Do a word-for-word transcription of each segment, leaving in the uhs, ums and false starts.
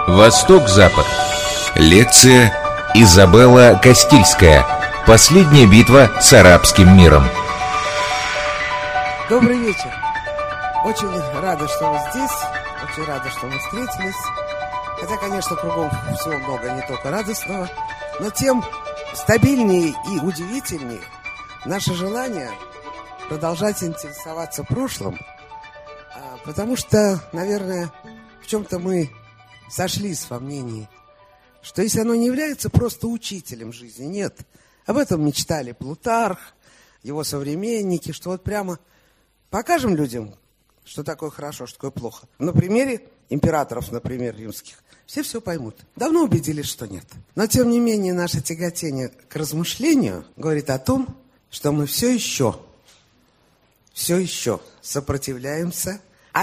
Восток-Запад. Лекция Изабелла Кастильская. Последняя битва с арабским миром. Добрый вечер. Очень рада, что вы здесь. Очень рада, что мы встретились. Хотя, конечно, кругом всего много, не только радостного. Но тем стабильнее и удивительнее наше желание продолжать интересоваться прошлым. Потому что, наверное, в чем-то мы сошлись во мнении, что если оно не является просто учителем жизни, нет. Об этом мечтали Плутарх, его современники, что вот прямо покажем людям, что такое хорошо, что такое плохо. На примере императоров, например, римских, все все поймут. Давно убедились, что нет. Но, тем не менее, наше тяготение к размышлению говорит о том, что мы все еще, все еще сопротивляемся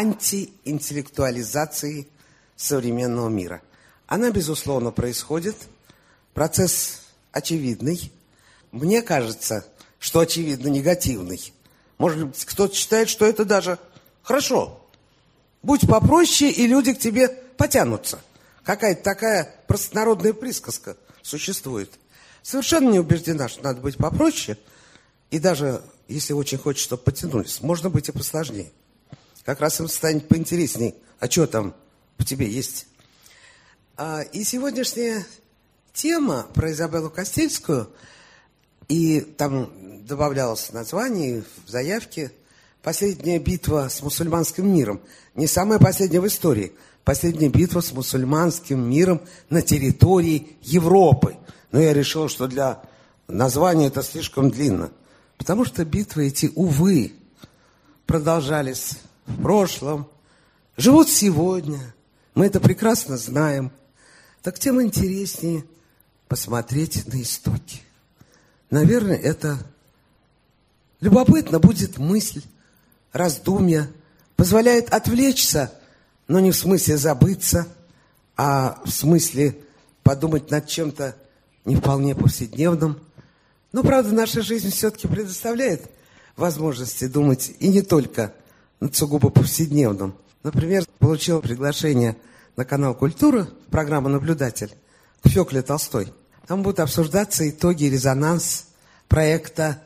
антиинтеллектуализации современного мира. Она, безусловно, происходит. Процесс очевидный. Мне кажется, что очевидно негативный. Может быть, кто-то считает, что это даже хорошо. Будь попроще, и люди к тебе потянутся. Какая-то такая простонародная присказка существует. Совершенно не убеждена, что надо быть попроще. И даже, если очень хочешь, чтобы потянулись, можно быть и посложнее. Как раз им станет поинтересней, а что там в тебе есть. А, и сегодняшняя тема про Изабеллу Кастильскую, и там добавлялось название в заявке «Последняя битва с мусульманским миром». Не самая последняя в истории. Последняя битва с мусульманским миром на территории Европы. Но я решил, что для названия это слишком длинно. Потому что битвы эти, увы, продолжались в прошлом, живут сегодня. Мы это прекрасно знаем. Так тем интереснее посмотреть на истоки. Наверное, это любопытно будет мысль, раздумья, позволяет отвлечься, но не в смысле забыться, а в смысле подумать над чем-то не вполне повседневным. Но, правда, наша жизнь все-таки предоставляет возможности думать и не только над сугубо повседневным. Например, получил приглашение на канал «Культура», программа «Наблюдатель», к Фёкле Толстой. Там будут обсуждаться итоги, резонанс проекта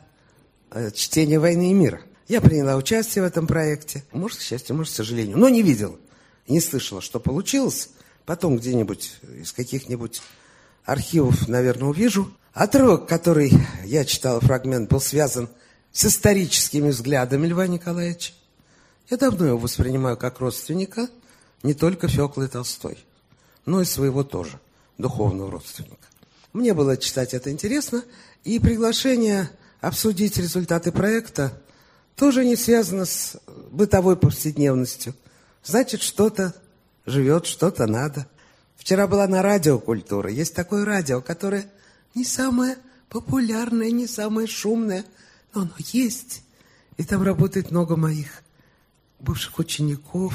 э, «Чтение войны и мира». Я приняла участие в этом проекте. Может, к счастью, может, к сожалению. Но не видела, не слышала, что получилось. Потом где-нибудь из каких-нибудь архивов, наверное, увижу. Отрывок, который я читала, фрагмент, был связан с историческими взглядами Льва Николаевича. Я давно его воспринимаю как родственника, не только Фёклы Толстой, но и своего тоже, духовного родственника. Мне было читать это интересно, и приглашение обсудить результаты проекта тоже не связано с бытовой повседневностью. Значит, что-то живет, что-то надо. Вчера была на радио «Культура». Есть такое радио, которое не самое популярное, не самое шумное, но оно есть. И там работает много моих бывших учеников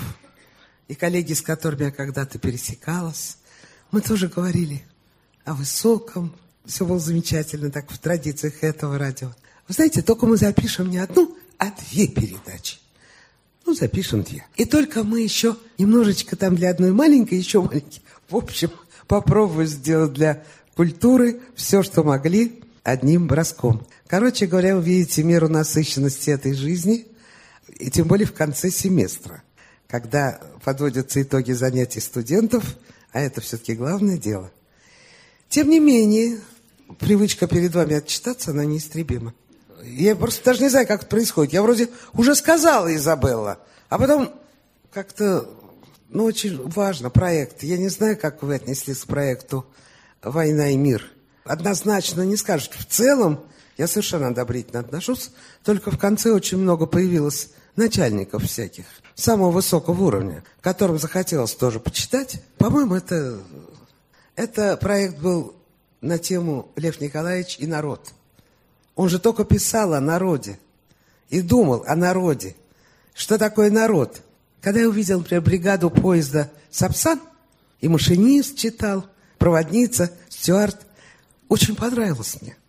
и коллеги, с которыми я когда-то пересекалась. Мы тоже говорили о высоком. Все было замечательно, так в традициях этого радио. Вы знаете, только мы запишем не одну, а две передачи. Ну, запишем две. И только мы еще немножечко там для одной маленькой, еще маленькой. В общем, попробуем сделать для культуры все, что могли, одним броском. Короче говоря, вы видите меру насыщенности этой жизни, и тем более в конце семестра, когда подводятся итоги занятий студентов, а это все-таки главное дело. Тем не менее, привычка перед вами отчитаться, она неистребима. Я просто даже не знаю, как это происходит. Я вроде уже сказала, Изабелла, а потом как-то, ну, очень важно, проект. Я не знаю, как вы отнеслись к проекту «Война и мир». Однозначно не скажут. В целом, я совершенно одобрительно отношусь, только в конце очень много появилось начальников всяких, самого высокого уровня, которым захотелось тоже почитать. По-моему, это, это проект был на тему «Лев Николаевич и народ». Он же только писал о народе и думал о народе. Что такое народ? Когда я увидел, например, бригаду поезда «Сапсан», и машинист читал, проводница, стюард, очень понравилось мне.